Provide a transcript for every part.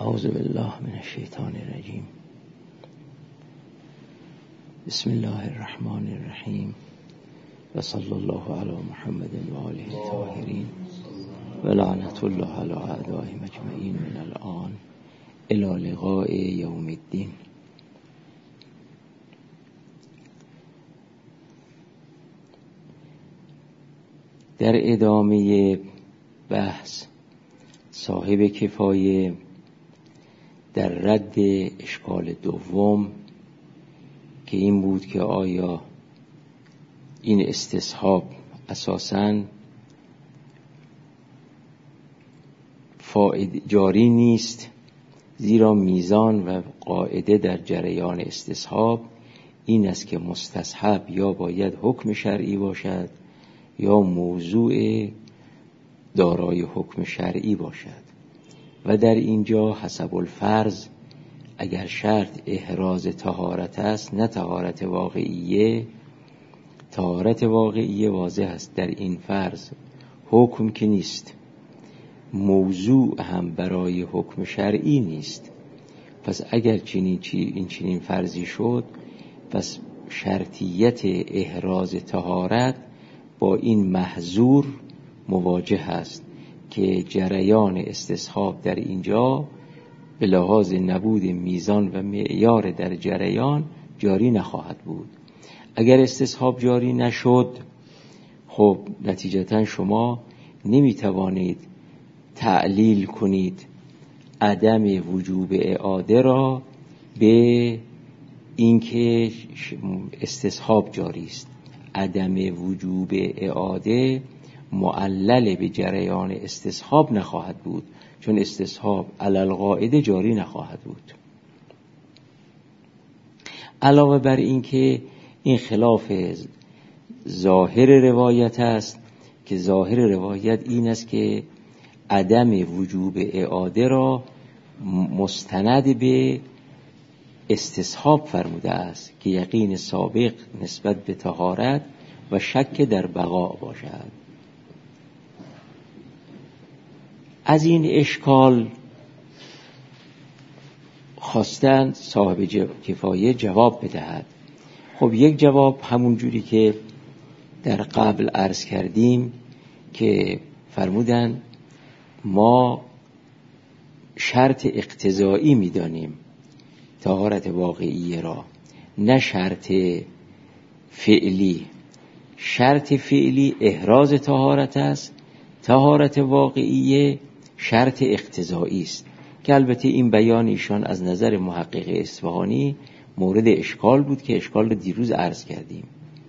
اعوذ بالله من الشیطان الرجیم. بسم الله الرحمن الرحیم و صلی الله علی محمد و آله الطاهرین و لعنت الله علی اعدائهم اجمعین من الان الی لقاء یوم الدین. در ادامه بحث صاحب کفایه در رد اشکال دوم که این بود که آیا این استصحاب اساساً جاری نیست، زیرا میزان و قاعده در جریان استصحاب این است که مستصحب یا باید حکم شرعی باشد یا موضوع دارای حکم شرعی باشد. و در اینجا حسب الفرض اگر شرط احراز طهارت است، نه طهارت واقعیه، طهارت واقعیه واضح است در این فرض حکم که نیست، موضوع هم برای حکم شرعی نیست. پس اگر چنین فرضی شد، پس شرطیت احراز طهارت با این محظور مواجه است که جریان استصحاب در اینجا به لحاظ نبود میزان و معیار در جریان جاری نخواهد بود. اگر استصحاب جاری نشد، خب نتیجتا شما نمیتوانید تعلیل کنید عدم وجوب اعاده را به اینکه استصحاب جاری است. عدم وجوب اعاده معلل به جریان استصحاب نخواهد بود، چون استصحاب علی القاعده جاری نخواهد بود. علاوه بر این که این خلاف ظاهر روایت است که ظاهر روایت این است که عدم وجوب اعاده را مستند به استصحاب فرموده است که یقین سابق نسبت به طهارت و شک در بقا باشد. از این اشکال خواستند صاحب کفایه جواب بدهد. خب یک جواب همون جوری که در قبل عرض کردیم که فرمودند ما شرط اقتضایی می‌دانیم طهارت واقعیه را، نه شرط فعلی. شرط فعلی احراز طهارت است، طهارت واقعیه شرط اقتضایی است که البته این بیان ایشان از نظر محقق اصفهانی مورد اشکال بود که اشکال رو دیروز عرض کردیم.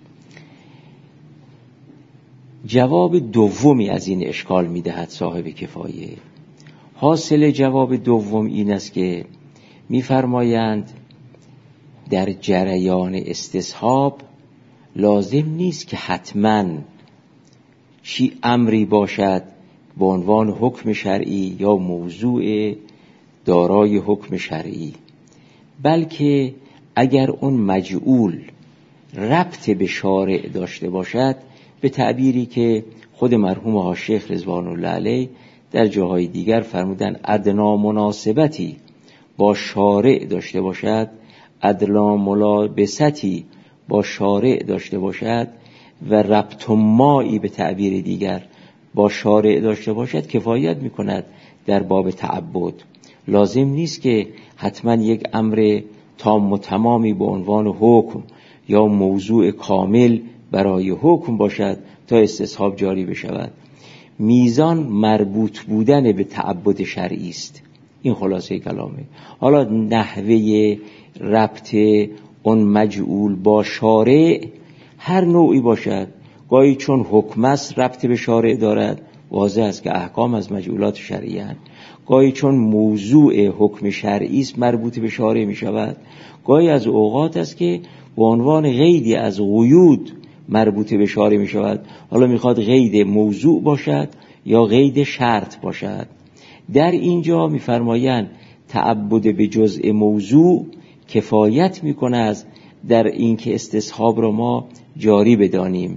جواب دومی از این اشکال میدهد صاحب کفایه. حاصل جواب دوم این است که میفرمایند در جریان استصحاب لازم نیست که حتماً چی امری باشد به عنوان حکم شرعی یا موضوع دارای حکم شرعی، بلکه اگر اون مجعول ربط به شارع داشته باشد، به تعبیری که خود مرحوم حاج‌شیخ رضوان الله علیه در جاهای دیگر فرمودن ادنا مناسبتی با شارع داشته باشد، ادنا ملابستی با شارع داشته باشد و ربط مایی به تعبیر دیگر با شارع داشته باشد، کفایت میکند در باب تعبد. لازم نیست که حتما یک امر تام و تمامی به عنوان حکم یا موضوع کامل برای حکم باشد تا استصحاب جاری بشود. میزان مربوط بودن به تعبد شرعی است. این خلاصه کلامه. حالا نحوه ربط اون مجعول با شارع هر نوعی باشد، گاهی چون حکم است ربط به شارع دارد، واضح است که احکام از مجعولات شرعی اند. گاهی چون موضوع حکم شرعی است مربوط به شارع می شود. گاهی از اوقات است که به عنوان قیدی از قیود مربوط به شارع می شود. حالا می خواد قید موضوع باشد یا قید شرط باشد. در اینجا می فرمایند تعبد به جزء موضوع کفایت می کنه از در این که استصحاب را ما جاری بدانیم.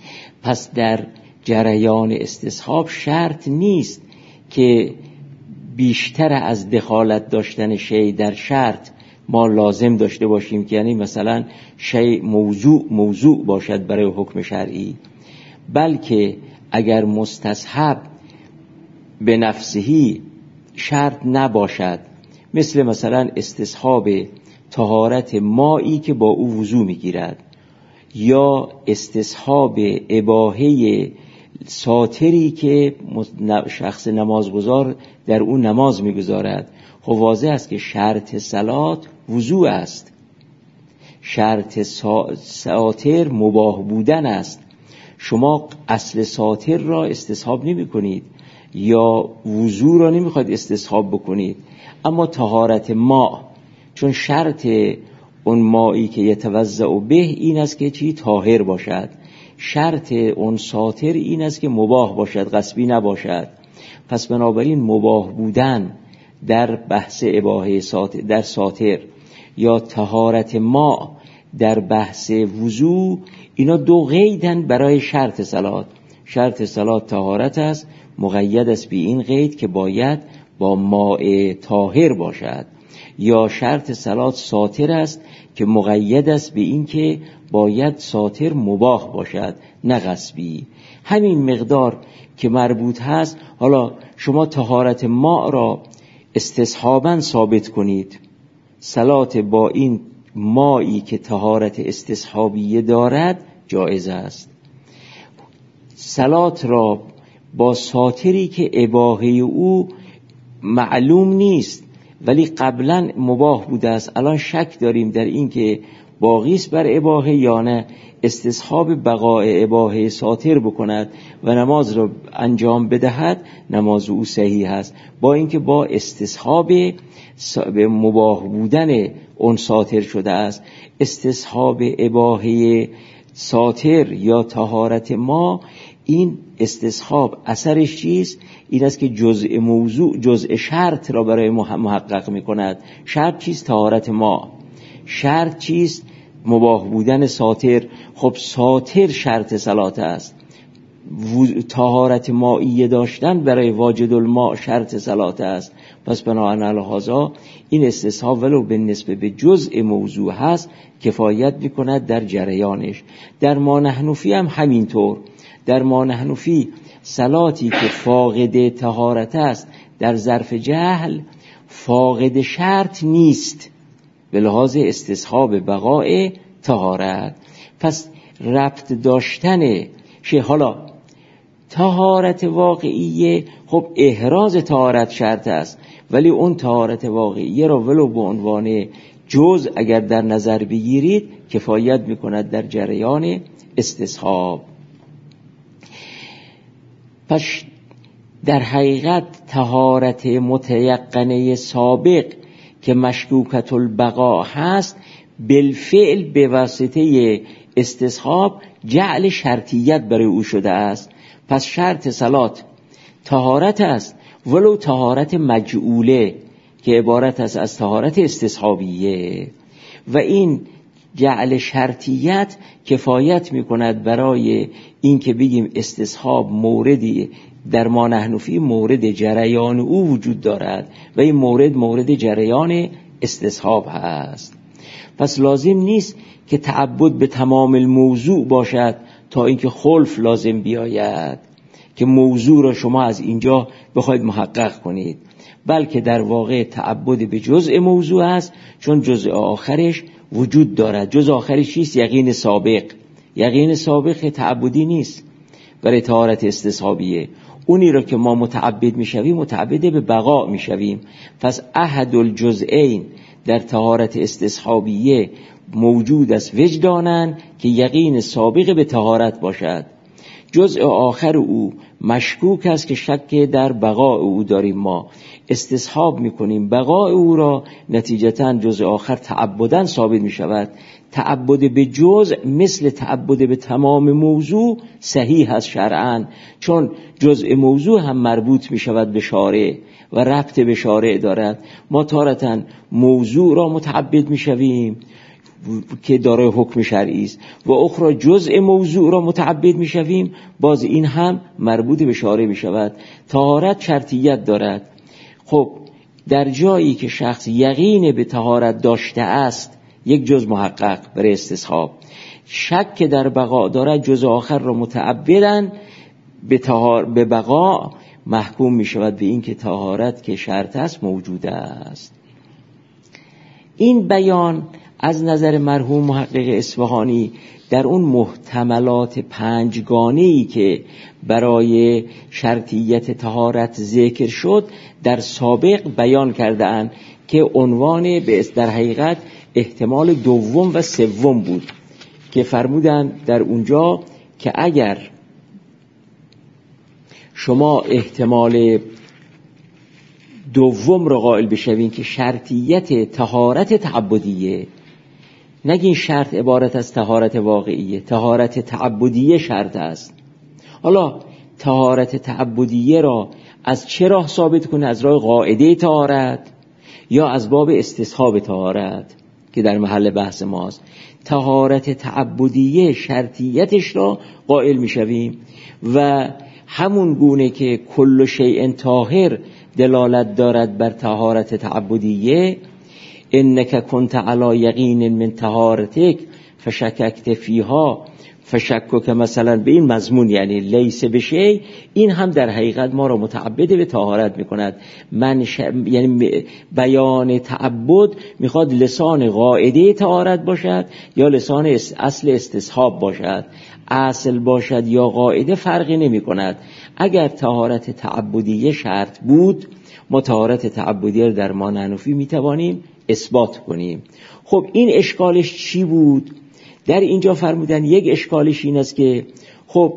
پس در جریان استصحاب شرط نیست که بیشتر از دخالت داشتن شیء در شرط ما لازم داشته باشیم که یعنی مثلا شیء موضوع باشد برای حکم شرعی، بلکه اگر مستصحب به نفسهی شرط نباشد، مثلا استصحاب طهارت مایی که با او وضو میگیرد یا استصحاب اباحه ساتری که شخص نمازگزار در اون نماز میگذارد، خب واضح است که شرط صلات وضو است، شرط ساتر مباح بودن است. شما اصل ساتر را استصحاب نمی کنید یا وضو را نمی خواهید استصحاب بکنید، اما طهارت ما، چون شرط اون مایی که یتوضأ به این است که چی طاهر باشد، شرط اون ساتر این است که مباح باشد، غصبی نباشد. پس بنابراین مباح بودن در بحث اباحه ساتر در ساتر یا طهارت ما در بحث وضو، اینا دو قیدن برای شرط صلات. شرط صلات طهارت است، مقید است به این قید که باید با ماء طاهر باشد، یا شرط صلات ساتر است که مقید است به این که باید ساتر مباح باشد نه غصبی. همین مقدار که مربوط هست. حالا شما طهارت ماء را استصحاباً ثابت کنید، صلات با این مایی که طهارت استصحابیه دارد جایز است. صلات را با ساتری که اباحه او معلوم نیست ولی قبلا مباح بوده است، الان شک داریم در این که باقی است بر اباحه یا نه، استصحاب بقاء اباحه ساتر بکند و نماز را انجام بدهد، نماز او صحیح است، با اینکه با استصحاب مباح بودن اون ساتر شده است. استصحاب اباحه ساتر یا طهارت ما، این استصحاب اثرش چیست؟ این است که جزء شرط را برای محقق می کند. شرط چیست؟ طهارت ما. شرط چیست؟ مباح بودن ساتر. خب ساتر شرط صلات است، طهارت مائیه داشتن برای واجد الماء شرط صلات است. پس بنابراین هذا این استصحاب ولو به نسبه به جزء موضوع هست کفایت میکند در جریانش. در ما نحنفی هم همینطور. در ما نحنفی صلاتی که فاقد طهارت است در ظرف جهل فاقد شرط نیست به لحاظ استصحاب بقاء طهارت. پس ربط داشتن حالا طهارت واقعیه، خب احراز طهارت شرط است، ولی اون طهارت واقعیه را ولو به عنوان جزء اگر در نظر بگیرید کفایت میکند در جریان استصحاب. پس در حقیقت طهارت متیقنه سابق که مشکوکت البقاء هست، بالفعل به واسطه استصحاب جعل شرطیت برای او شده است. پس شرط صلات طهارت است، ولو طهارت مجعوله که عبارت است از طهارت استصحابیه، و این جعل شرطیت کفایت میکند برای این که بگیم استصحاب موردی در ما نحنفی مورد جریان او وجود دارد و این مورد جریان استصحاب هست. پس لازم نیست که تعبد به تمام الموضوع باشد تا اینکه خلف لازم بیاید که موضوع را شما از اینجا بخواید محقق کنید، بلکه در واقع تعبد به جزء موضوع است، چون جزء آخرش وجود دارد. جزء آخرش چیست؟ یقین سابق. یقین سابق تعبدی نیست برای طهارت استصحابیه. اونی را که ما متعبد میشویم متعبد به بقا میشویم. پس احد الجزئین در طهارت استصحابیه موجود است وجدانن که یقین سابق به طهارت باشد. جزء آخر او مشکوک است که شک در بقا او داریم، ما استصحاب میکنیم بقا او را، نتیجتاً جزء آخر تعبداً ثابت میشود. تعبد به جزء مثل تعبد به تمام موضوع صحیح است شرعاً، چون جزء موضوع هم مربوط میشود به شارع و ربط به شارع دارد. ما تارتاً موضوع را متعبد میشویم که دارای حکم شرعی است و اخرى جزء موضوع را متعبد میشویم، باز این هم مربوط به شارع میشود. طهارت شرطیت دارد. خب در جایی که شخص یقین به طهارت داشته است، یک جز محقق برای استصحاب، شک در بقا دارد، جز آخر را متعبداً به بقا محکوم می شود به این که طهارت که شرط است موجود است. این بیان از نظر مرحوم محقق اصفهانی در اون محتملات پنجگانه‌ای که برای شرطیت طهارت ذکر شد در سابق بیان کرده‌اند که عنوان در حقیقت احتمال دوم و سوم بود که فرمودن در اونجا که اگر شما احتمال دوم رو قائل بشوین که شرطیت طهارت تعبدیه، نگین شرط عبارت از طهارت واقعیه، طهارت تعبدیه شرط است. حالا طهارت تعبدیه را از چه راه ثابت کنه؟ از راه قاعده طهارت یا از باب استصحاب طهارت که در محل بحث ماست. طهارت تعبدیه شرطیتش را قائل میشویم و همون گونه که کل شیء طاهر دلالت دارد بر طهارت تعبدیه، انک کنت علی یقین من طهارتک فشککت فیها فشکک مثلا به این مضمون، یعنی لیس بشی، این هم در حقیقت ما را متعبد به طهارت میکند. یعنی بیان تعبد میخواد لسان قاعده طهارت باشد یا لسان اصل استصحاب باشد، اصل باشد یا قاعده فرقی نمی کند. اگر طهارت تعبدیه شرط بود، ما طهارت تعبدیه رو در ما حنفی می توانیم اثبات کنیم. خب این اشکالش چی بود؟ در اینجا فرمودن یک اشکالش این است که خب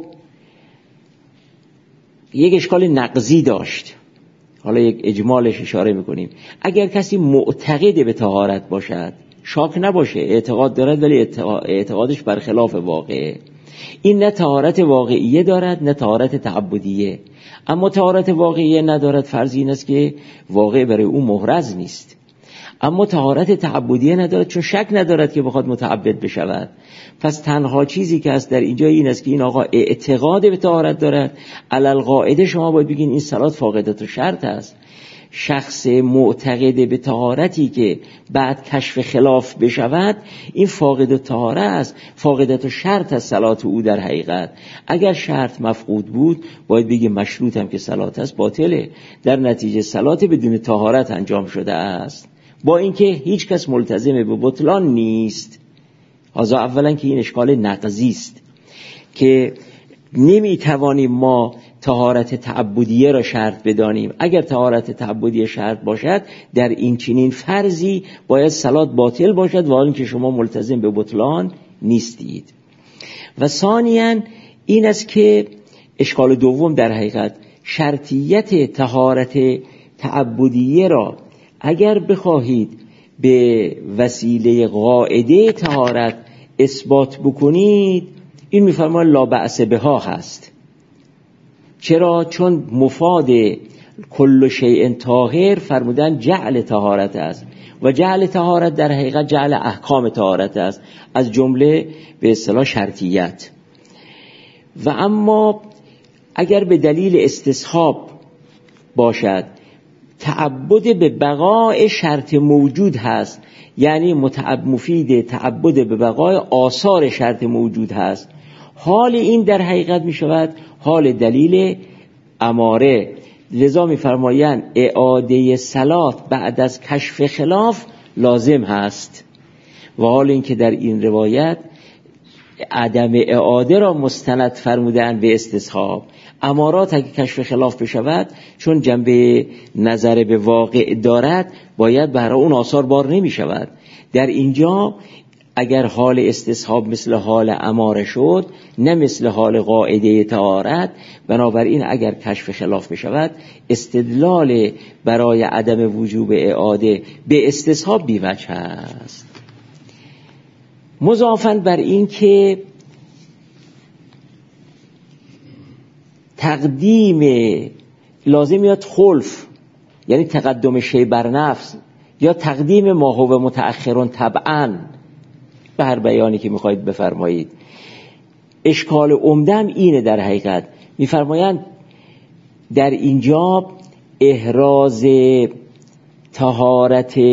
یک اشکال نقضی داشت. حالا یک اجمالش اشاره میکنیم. اگر کسی معتقد به طهارت باشد، شاک نباشه، اعتقاد دارد ولی اعتقادش برخلاف واقعه، این نه طهارت واقعیه دارد نه طهارت تعبدیه. اما طهارت واقعیه ندارد، فرض این است که واقع برای او محرز نیست. اما طهارت تعبدیه ندارد چون شک ندارد که بخواد متعبد بشود. پس تنها چیزی که هست در اینجا این است که این آقا اعتقاد به طهارت دارد، علل قاعده شما باید بگین این صلات فاقدت شرط است. شخص معتقد به طهارتی که بعد کشف خلاف بشود، این فاقد طهارت است، فاقدت شرط است صلات او در حقیقت. اگر شرط مفقود بود باید بگه مشروط هم که صلات است باطله، در نتیجه صلات بدون طهارت انجام شده است، با اینکه هیچ کس ملتزم به بطلان نیست. حالا اولا که این اشکال نقضی است که نمیتوانیم ما طهارت تعبدیه را شرط بدانیم. اگر طهارت تعبدیه شرط باشد، در این چنین فرضی باید صلات باطل باشد و حالا که شما ملتزم به بطلان نیستید. و ثانیاً این است که اشکال دوم در حقیقت شرطیت طهارت تعبدیه را اگر بخواهید به وسیله قاعده طهارت اثبات بکنید، این میفرماید لا بأس بها هست. چرا؟ چون مفاد کل شیء طاهر فرمودن جعل طهارت است و جعل طهارت در حقیقت جعل احکام طهارت است، از جمله به اصطلاح شرطیت. و اما اگر به دلیل استصحاب باشد، تعبد به بقای شرط موجود هست، یعنی مفید تعبد به بقای آثار شرط موجود هست، حال این در حقیقت می شود حال دلیل اماره. لذا می فرمایند اعاده صلات بعد از کشف خلاف لازم هست. و حال این که در این روایت عدم اعاده را مستند فرمودن به استصحاب، امارات اگه کشف خلاف بشود چون جنبه نظر به واقع دارد باید برای اون آثار بار نمی شود. در اینجا اگر حال استصحاب مثل حال اماره شد نه مثل حال قاعده طهارت، بنابراین اگر کشف خلاف بشود استدلال برای عدم وجوب اعاده به استصحاب بی‌وجه است. مضافاً بر این که تقدیم لازم یاد خلف، یعنی تقدم شی بر نفس، یا تقدیم ما هو متأخرون طبعاً، به هر بیانی که میخواید بفرمایید. اشکال عمدم اینه در حقیقت، میفرمایند در اینجا احراز طهارت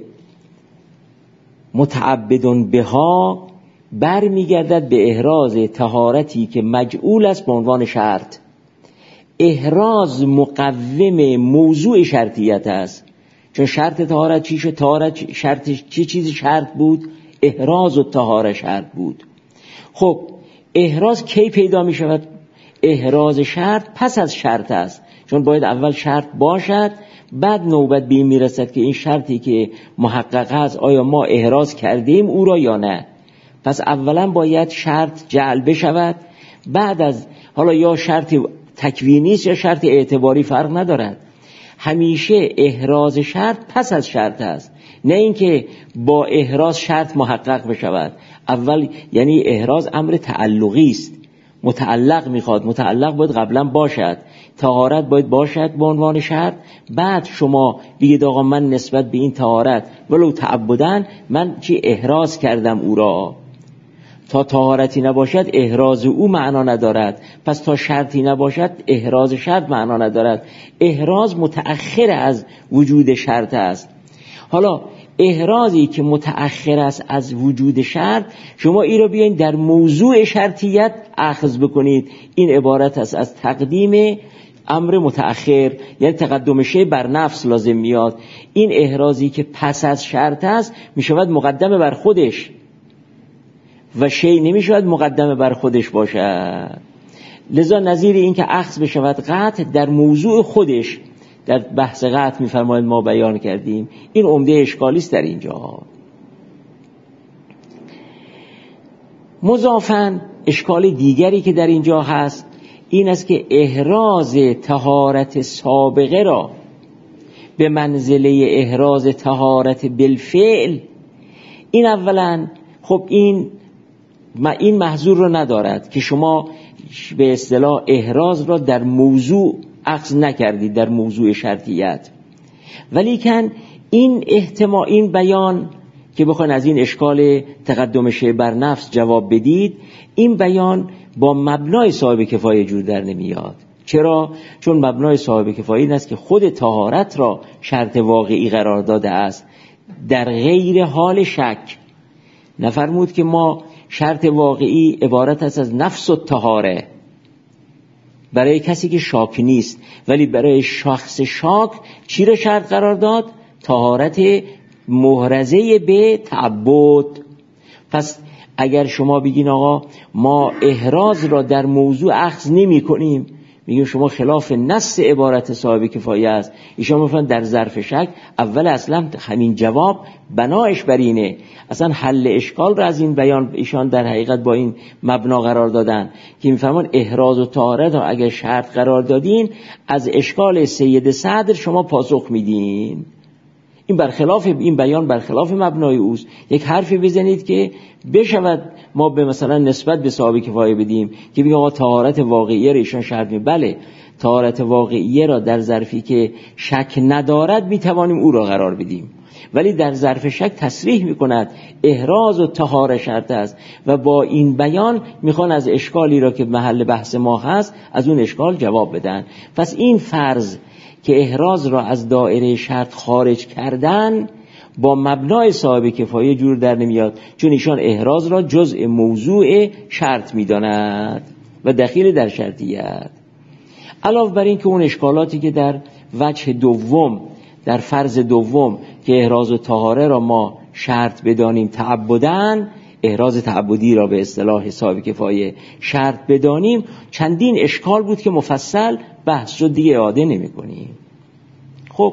متعبدون بها برمیگردد به احراز طهارتی که مجعول است به عنوان شرط. احراز مقوم موضوع شرطیت است، چون شرط طهارت چی شد؟ طهارت شرطش چی چیزی شرط بود؟ احراز و طهارت شرط بود. خب احراز کی پیدا می شود؟ احراز شرط پس از شرط است، چون باید اول شرط باشد، بعد نوبت به این میرسد که این شرطی که محقق است آیا ما احراز کردیم او را یا نه. پس اولا باید شرط جعل بشود، بعد از حالا یا شرط تکوینی است یا شرط اعتباری فرق ندارد، همیشه احراز شرط پس از شرط است، نه اینکه با احراز شرط محقق بشود. اول یعنی احراز امر تعلقی است، متعلق میخواد، متعلق باید قبلا باشد، طهارت باید باشد به عنوان شرط، بعد شما بگید آقا من نسبت به این طهارت ولو تعبدن من چی احراز کردم او را. تا طهارتی نباشد احراز او معنا ندارد، پس تا شرطی نباشد احراز شرط معنا ندارد. احراز متأخر از وجود شرط است. حالا احرازی که متأخر است از وجود شرط، شما این را بیاین در موضوع شرطیت اخذ بکنید. این عبارت است از تقدیم امر متأخر، یعنی تقدم شی بر نفس لازم میاد. این احرازی که پس از شرط است میشود مقدم بر خودش و شی نمیشود مقدم بر خودش باشد. لذا نظیر این که اخذ بشود قطع در موضوع خودش، در بحث قطع میفرماید ما بیان کردیم، این عمده اشکالی است در اینجا. مضافاً اشکال دیگری که در اینجا هست این است که احراز طهارت سابقه را به منزله احراز طهارت بالفعل، این اولا خب این محظور رو ندارد که شما به اصطلاح احراز را در موضوع اخذ نکردید، در موضوع شرطیت. ولیکن این احتمال، این بیان که بخواین از این اشکال تقدم شی بر نفس جواب بدید، این بیان با مبنای صاحب کفایه جور در نمیاد. چرا؟ چون مبنای صاحب کفایه این است که خود طهارت را شرط واقعی قرار داده است، در غیر حال شک. نفرمود که ما شرط واقعی عبارت است از نفس و طهاره برای کسی که شاک نیست، ولی برای شخص شاک چی را شرط قرار داد؟ طهارت محرزه به تعبد. پس اگر شما بگین آقا ما احراز را در موضوع اخذ نمی کنیم، میگیم شما خلاف نص عبارت صاحب کفایه است. ایشان میفرمایند در ظرف شک اول اصلا همین جواب بنایش بر اینه، اصلا حل اشکال را از این بیان ایشان در حقیقت با این مبنا قرار دادن که میفرمان احراز و طهارت را اگر شرط قرار دادین از اشکال سید صدر شما پاسخ میدین. این برخلاف، این بیان برخلاف مبنای اوست. یک حرفی بزنید که بشود ما به مثلا نسبت به صاحب کفایه بدیم که بگیم آقا طهارت واقعیه را ایشان شرط می، بله طهارت واقعیه را در ظرفی که شک ندارد میتوانیم او را قرار بدیم، ولی در ظرف شک تصریح میکند احراز و طهاره شرط است و با این بیان میخوان از اشکالی را که محل بحث ما هست از اون اشکال جواب بدن. پس این فرض که احراز را از دایره شرط خارج کردن با مبنای صاحب کفایه جور در نمیاد، چون ایشان احراز را جزء موضوع شرط میداند و دخیل در شرطیت. علاوه بر این که اون اشکالاتی که در وجه دوم، در فرض دوم که احراز و طهاره را ما شرط بدانیم تعبدن، احراز تعبدی را به اصطلاح صاحب کفایه شرط بدانیم، چندین اشکال بود که مفصل بحث شد، دیگه اعاده نمی کنیم. خب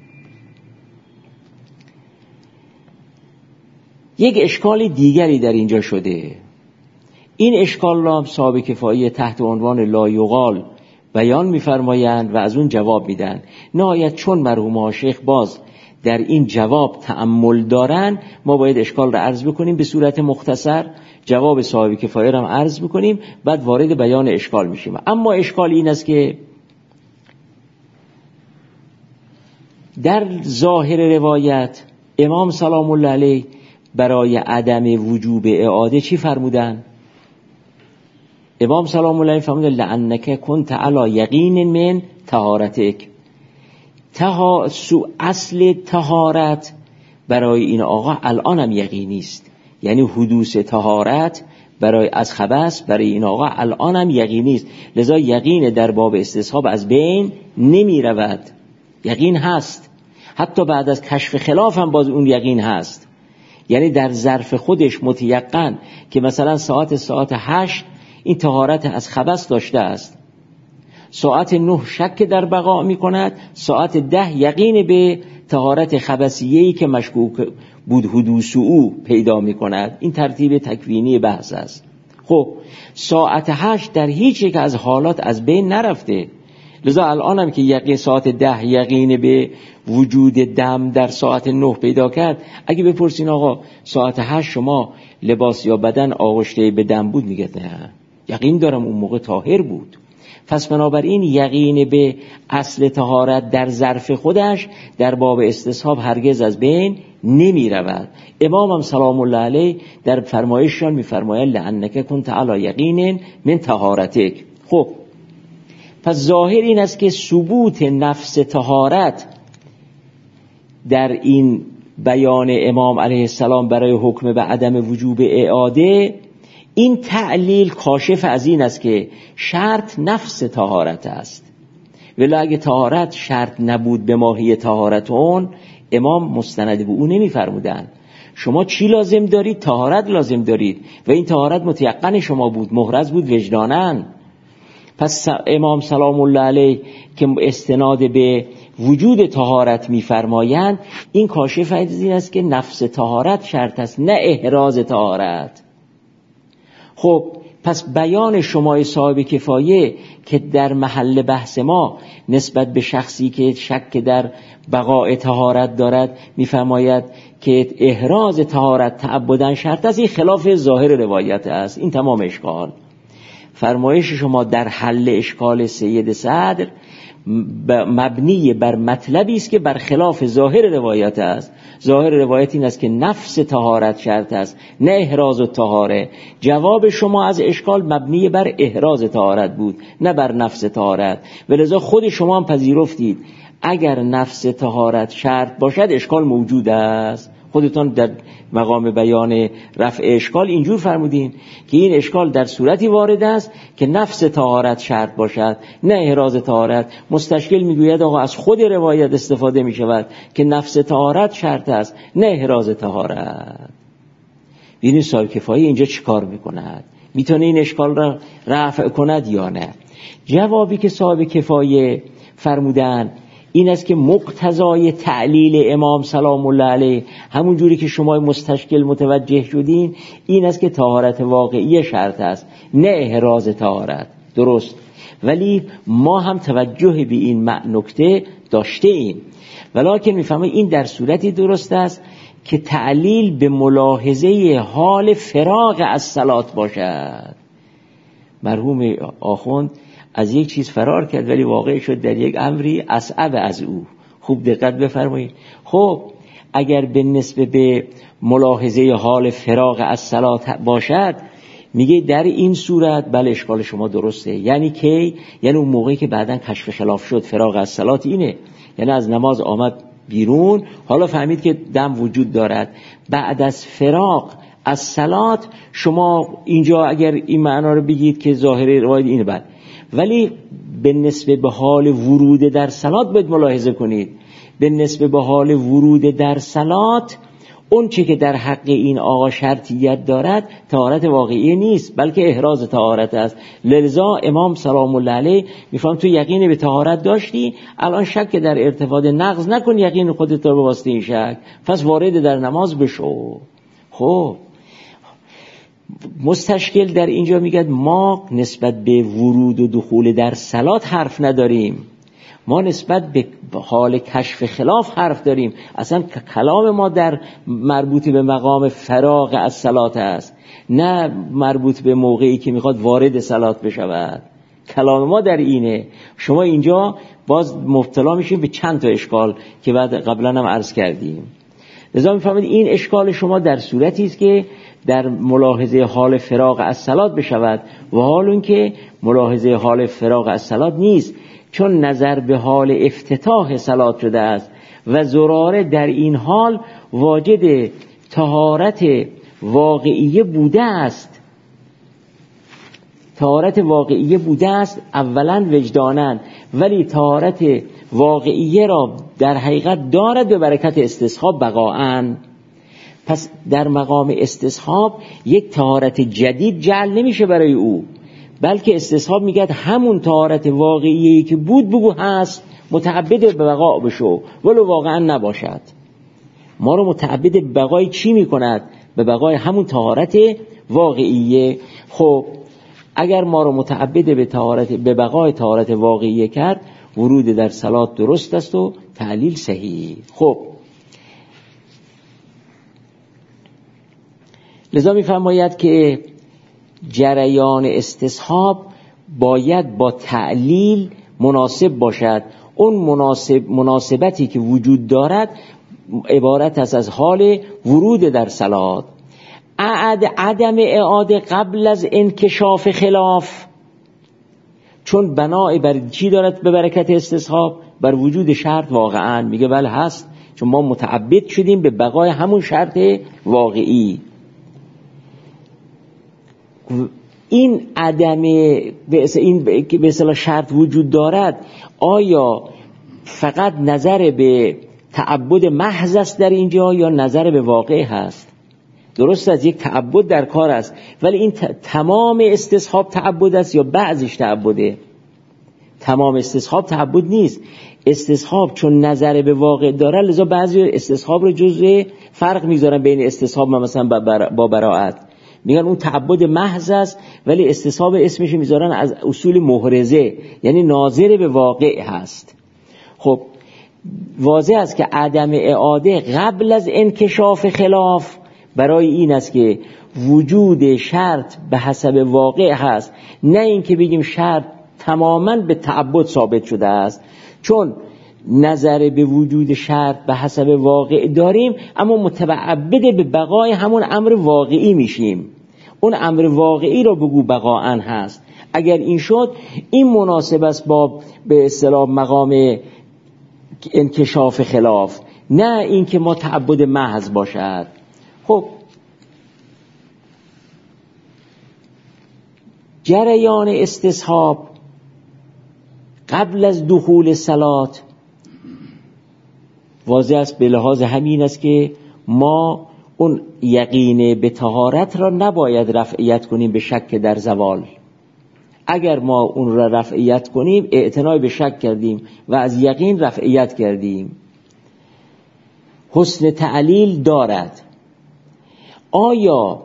یک اشکال دیگری در اینجا شده. این اشکال را صاحب کفایه تحت عنوان لا یقال بیان می‌فرمایند و از اون جواب میدن. نهایت چون مرحوم شیخ باز در این جواب تأمل دارن، ما باید اشکال را عرض بکنیم به صورت مختصر، جواب صاحب کفایه را هم عرض بکنیم، بعد وارد بیان اشکال میشیم. اما اشکال این است که در ظاهر روایت امام سلام الله علیه برای عدم وجوب اعاده چی فرمودن؟ امام سلام الله علیه فرمودن لعنک کنت علی یقین من طهارتک، اصل طهارت برای این آقا الان هم یقینی است، یعنی حدوث طهارت برای از خبث برای این آقا الان هم یقینی است، لذا یقین در باب استصحاب از بین نمی رود. یقین هست، حتی بعد از کشف خلاف هم باز اون یقین هست، یعنی در ظرف خودش متیقن که مثلا ساعت 8 این طهارت از خبث داشته است، ساعت 9 شک در بقا می کند، ساعت 10 یقین به طهارت خبثیه‌ای که مشکوک بود حدوث او پیدا می کند. این ترتیب تکوینی بحث است. خب ساعت 8 در هیچ یک از حالات از بین نرفته، لذا الان هم که یقین ساعت 10 یقین به وجود دم در ساعت 9 پیدا کرد، اگه بپرسین آقا ساعت 8 شما لباس یا بدن آغشته به دم بود، میگه نه یقین دارم اون موقع طاهر بود. پس بنابراین یقین به اصل طهارت در ظرف خودش در باب استصحاب هرگز از بین نمی رود. امام هم سلام الله علیه در فرمایششان می فرماید لعنک کنت علی یقین من طهارتک. خب پس ظاهر این است که ثبوت نفس طهارت در این بیان امام علیه السلام برای حکم به عدم وجوب اعاده، این تعلیل کاشف از این است که شرط نفس طهارت است، ولی اگه طهارت شرط نبود به ماهی طهارت اون، امام مستند به اون نمی فرمودن شما چی لازم دارید؟ طهارت لازم دارید و این طهارت متیقن شما بود، محرز بود وجدانن. پس امام سلام الله علیه که استناد به وجود طهارت می‌فرمایند، این کاشف از این است که نفس طهارت شرط است، نه احراز طهارت. خب پس بیان شما صاحب کفایه که در محل بحث ما نسبت به شخصی که شک در بقاء طهارت دارد می‌فرماید که احراز طهارت تعبداً شرط است، این خلاف ظاهر روایت است. این تمام اشکال. فرمایش شما در حل اشکال سید صدر مبنی بر مطلبی است که بر خلاف ظاهر روایت است. ظاهر روایت این است که نفس طهارت شرط است، نه احراز الطهاره. جواب شما از اشکال مبنی بر احراز طهارت بود، نه بر نفس طهارت، ولذا خود شما هم پذیرفتید اگر نفس طهارت شرط باشد اشکال موجود است. خودتان در مقام بیان رفع اشکال اینجور فرمودین که این اشکال در صورتی وارد است که نفس طهارت شرط باشد، نه احراز طهارت. مستشکل میگوید آقا از خود روایت استفاده میشود که نفس طهارت شرط است، نه احراز طهارت. ببینید صاحب کفایه اینجا چیکار میکند؟ میتونه این اشکال را رفع کند یا نه؟ جوابی که صاحب کفایه فرمودن این است که مقتضای تعلیل امام سلام الله علیه، همون جوری که شما مستشکل متوجه شدین، این است که طهارت واقعی شرط است، نه احراز طهارت. درست، ولی ما هم توجه به این نکته داشته ایم، ولکن میفهمیم این در صورتی درست است که تعلیل به ملاحظه حال فراغ از صلات باشد. مرحوم آخوند از یک چیز فرار کرد ولی واقع شد در یک امری اصعب از او. خوب دقت بفرمایید. خب اگر به نسبت به ملاحظه حال فراغ از صلات باشد، میگه در این صورت بله اشکال شما درسته. یعنی کی؟ یعنی اون موقعی که بعداً کشف خلاف شد فراغ از صلات اینه، یعنی از نماز آمد بیرون، حالا فهمید که دم وجود دارد. بعد از فراغ از صلات شما اینجا اگر این معنا رو بگید که ظاهر روایت اینه، بعد ولی به نسبت به حال ورود در صلات باید ملاحظه کنید. به نسبت به حال ورود در صلات اون چه که در حق این آقا شرطیت دارد طهارت واقعی نیست، بلکه احراز طهارت است. لذا امام سلام الله علیه میفهم تو یقین به طهارت داشتی، الان شک در ارتفاع نقض نکن یقین خودت رو به واسطه این شک، پس وارد در نماز بشو. خب مستشکل در اینجا میگه ما نسبت به ورود و دخول در صلات حرف نداریم، ما نسبت به حال کشف خلاف حرف داریم. اصلا کلام ما در مربوط به مقام فراغ از صلات است، نه مربوط به موقعی که میخواد وارد صلات بشود. کلام ما در اینه. شما اینجا باز مبتلا میشیم به چند تا اشکال که بعد قبلا هم عرض کردیم. لذا میفهمید این اشکال شما در صورتی است که در ملاحظه حال فراغ از صلات بشود، و حال اون که ملاحظه حال فراغ از صلات نیست. چون نظر به حال افتتاح صلات شده است و زراره در این حال واجد طهارت واقعیه بوده است. طهارت واقعیه بوده است اولا وجدانن، ولی طهارت واقعیه را در حقیقت دارد به برکت استصحاب بقاءً. پس در مقام استصحاب یک طهارت جدید جعل نمیشه برای او، بلکه استصحاب میگه همون طهارت واقعیه‌ای که بود بگو هست، متعبد به بقا بشو ولو واقعا نباشد. ما رو متعبد به بقای چی میکند؟ به بقای همون طهارت واقعیه. خب اگر ما رو متعبد به بقای طهارت واقعیه کرد، ورود در صلات درست است و تعلیل صحیح. خب لذا می‌فرماید که جریان استصحاب باید با تعلیل مناسب باشد. اون مناسبتی که وجود دارد عبارت است از حال ورود در صلات. عدم اعاده قبل از انکشاف خلاف، چون بنای بر چی دارد به برکت استصحاب؟ بر وجود شرط واقعا. میگه بله هست، چون ما متعبد شدیم به بقای همون شرط واقعی. این عدم به اصطلاح شرط وجود دارد، آیا فقط نظر به تعبد محض است در اینجا یا نظر به واقع هست؟ درست است یک تعبد در کار است، ولی این تمام استصحاب تعبد است یا بعضش تعبده؟ تمام استصحاب تعبد نیست. استصحاب چون نظر به واقع داره، لذا بعضی استصحاب رو جزء فرق میذارن بین استصحاب مثلا با براءت، میگن اون تعبد محض است، ولی استصحاب اسمش میذارن از اصول محرزه، یعنی ناظر به واقع هست. خب واضح است که عدم اعاده قبل از انکشاف خلاف برای این است که وجود شرط به حسب واقع هست، نه اینکه بگیم شرط تماما به تعبد ثابت شده است. چون نظر به وجود شرط به حسب واقع داریم، اما متعبد به بقای همون امر واقعی میشیم. اون امر واقعی را بگو بقاءً هست. اگر این شد، این مناسب است با به اصطلاح مقام انکشاف خلاف، نه اینکه ما تعبد محض باشد. خب جریان استصحاب قبل از دخول صلات واضح است، به لحاظ همین است که ما اون یقین به طهارت را نباید رفعیت کنیم به شک در زوال. اگر ما اون را رفعیت کنیم، اعتنای به شک کردیم و از یقین رفعیت کردیم. حسن تعلیل دارد. آیا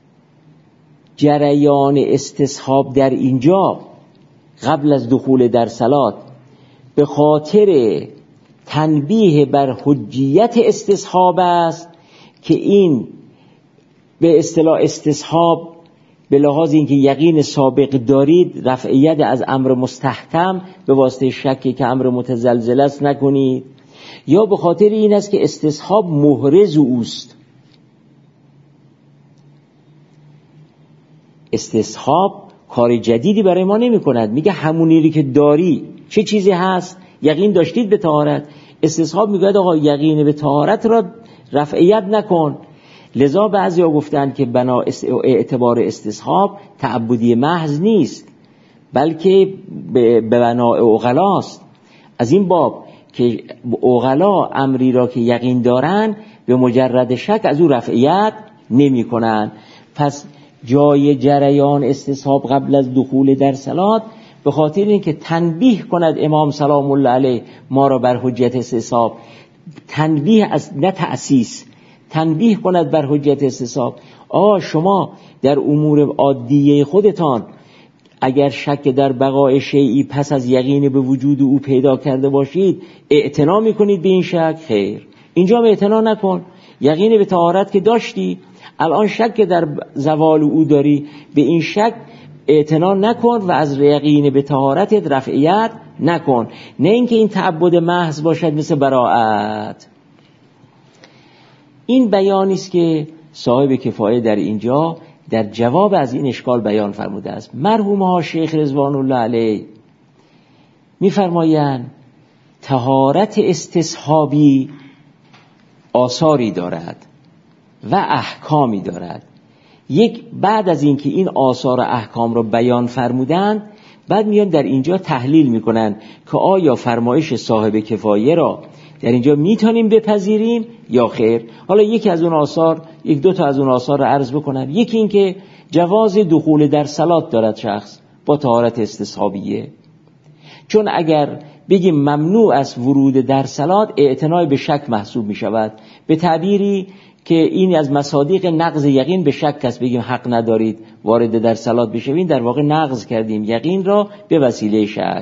جریان استصحاب در اینجا قبل از دخول در صلات به خاطر تنبیه بر حجیت استصحاب است که این به اصطلاح استصحاب به لحاظ اینکه یقین سابق دارید رفعیت از امر مستحکم به واسطه شکی که امر متزلزل است نکنید، یا به خاطر این است که استصحاب محرز اوست؟ استصحاب کار جدیدی برای ما نمی کند، میگه همونی که داری چه چیزی هست؟ یقین داشتید به طهارت. استصحاب میگه آقا یقین به طهارت را رفعیت نکن. لذا بعضیا گفتند که بنا اعتبار استصحاب تعبدی محض نیست، بلکه به بنای عقلاست. از این باب که عقلا امری را که یقین دارن به مجرد شک از او رفعیت نمی کنن. پس جای جریان استصحاب قبل از دخول در صلات به خاطر اینکه تنبیه کند امام سلام الله علیه ما را بر حجت استصحاب، تنبیه از نه تأسیس، تنبیه کند بر حجت استصحاب. شما در امور عادیه خودتان اگر شک در بقای شیئی پس از یقین به وجود او پیدا کرده باشید، اعتنا میکنید به این شک؟ خیر، اینجا اعتنا نکن. یقین به طهارت که داشتی، الان شک در زوال او داری، به این شک اعتنا نکن و از یقین به طهارتت رفعیت نکن. نه اینکه این تعبد محض باشد مثل براءت. این بیانی است که صاحب کفایه در اینجا در جواب از این اشکال بیان فرموده است. مرحوم ها شیخ رضوان الله علیه می‌فرمایند طهارت استصحابی آثاری دارد و احکامی دارد. بعد از اینکه این آثار و احکام رو بیان فرمودند، بعد میان در اینجا تحلیل میکنن که آیا فرمایش صاحب کفایه را در اینجا میتونیم بپذیریم یا خیر. حالا یکی از اون آثار، یک دو تا از اون آثار رو عرض بکنم. یکی این که جواز دخول در صلات دارد شخص با طهارت استصحابیه، چون اگر بگیم ممنوع است ورود در صلات، اعتنای به شک محسوب می شود. به تعبیری که این از مصادیق نقض یقین به شک است، بگیم حق ندارید وارد در صلات بشوین، در واقع نقض کردیم یقین را به وسیله شک.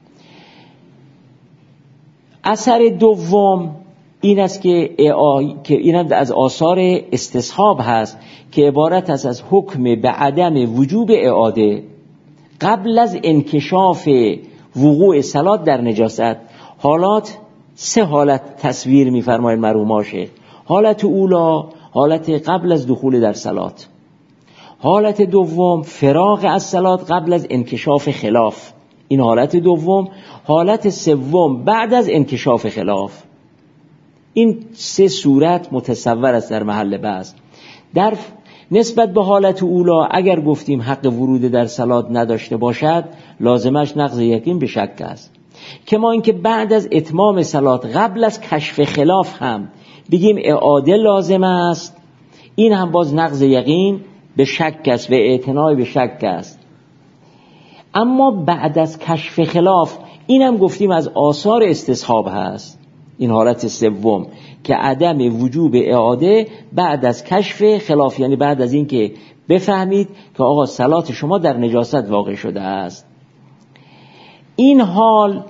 اثر دوم این است که این از آثار استصحاب هست که عبارت است از حکم به عدم وجوب اعاده قبل از انکشاف وقوع صلات در نجاست. حالات 3 حالت تصویر می‌فرماید مرحوم شیخ. حالت اولا حالت قبل از دخول در صلات، حالت دوم فراغ از صلات قبل از انکشاف خلاف، این حالت دوم. حالت سوم بعد از انکشاف خلاف. این 3 صورت متصور است در محل بحث. در نسبت به حالت اولا اگر گفتیم حق ورود در صلات نداشته باشد، لازمش نقض یقین به شک است. کما اینکه بعد از اتمام صلات قبل از کشف خلاف هم بگیم اعاده لازم است، این هم باز نقض یقین به شک است و اعتنای به شک است. اما بعد از کشف خلاف، این هم گفتیم از آثار استصحاب هست. این حالت سوم که عدم وجوب اعاده بعد از کشف خلاف، یعنی بعد از این که بفهمید که آقا صلات شما در نجاست واقع شده است. این حال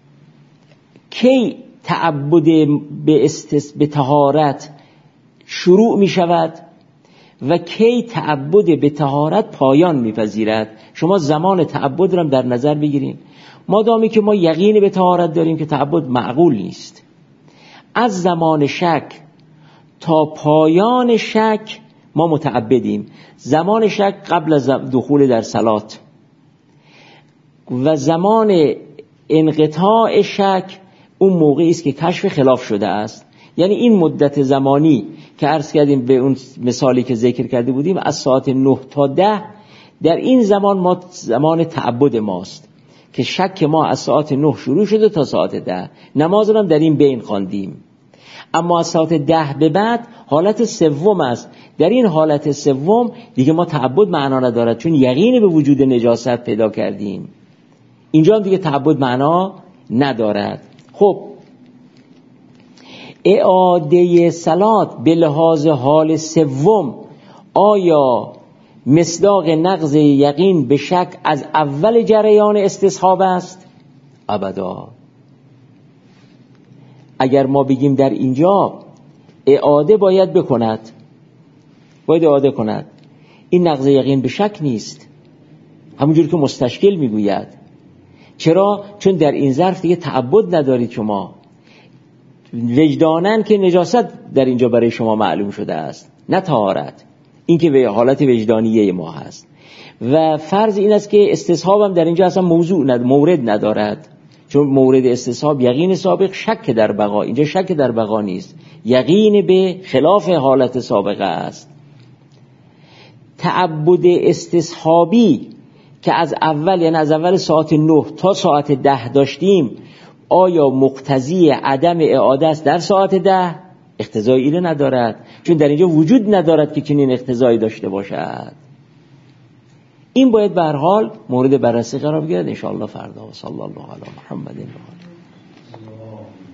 کی تعبد به طهارت شروع می شود و کی تعبد به طهارت پایان می پذیرد؟ شما زمان تعبد را در نظر بگیریم. مادامی که ما یقین به طهارت داریم که تعبد معقول نیست، از زمان شک تا پایان شک ما متعبدیم. زمان شک قبل از دخول در صلات و زمان انقطاع شک اون موقعی است که کشف خلاف شده است. یعنی این مدت زمانی که عرض کردیم به اون مثالی که ذکر کرده بودیم از ساعت 9 تا 10، در این زمان ما زمان تعبد ماست که شک ما از ساعت 9 شروع شده تا ساعت 10. نماز رو هم در این بین خواندیم. اما از ساعت 10 به بعد حالت سوم است. در این حالت سوم دیگه ما تعبد معنا ندارد، چون یقین به وجود نجاست پیدا کردیم. اینجا هم دیگه تعبد معنا ندارد. خب اعاده صلات به لحاظ حال سوم آیا مصداق نقض یقین به شک از اول جریان استصحاب است؟ ابدا. اگر ما بگیم در اینجا اعاده باید بکند، باید اعاده کند، این نقض یقین به شک نیست، همونجور که مستشکل میگوید. چرا؟ چون در این ظرف دیگه تعبد ندارید شما، وجدانن که نجاست در اینجا برای شما معلوم شده است، نه طهارت. این که به حالت وجدانیه ما هست. و فرض این است که استصحاب هم در اینجا اصلا مورد ندارد، چون مورد استصحاب یقین سابق، شک در بقا. اینجا شک در بقا نیست، یقین به خلاف حالت سابقه است. تعبد استصحابی که از اول، یعنی از اول ساعت 9 تا ساعت 10 داشتیم، آیا مقتضی عدم اعاده است در ساعت 10؟ اقتضای اینه ندارد، چون در اینجا وجود ندارد که چنین اقتضایی داشته باشد. این باید به هر حال مورد بررسی قرار بگیرد ان شاء الله فردا. و صلی الله علی محمد و آله.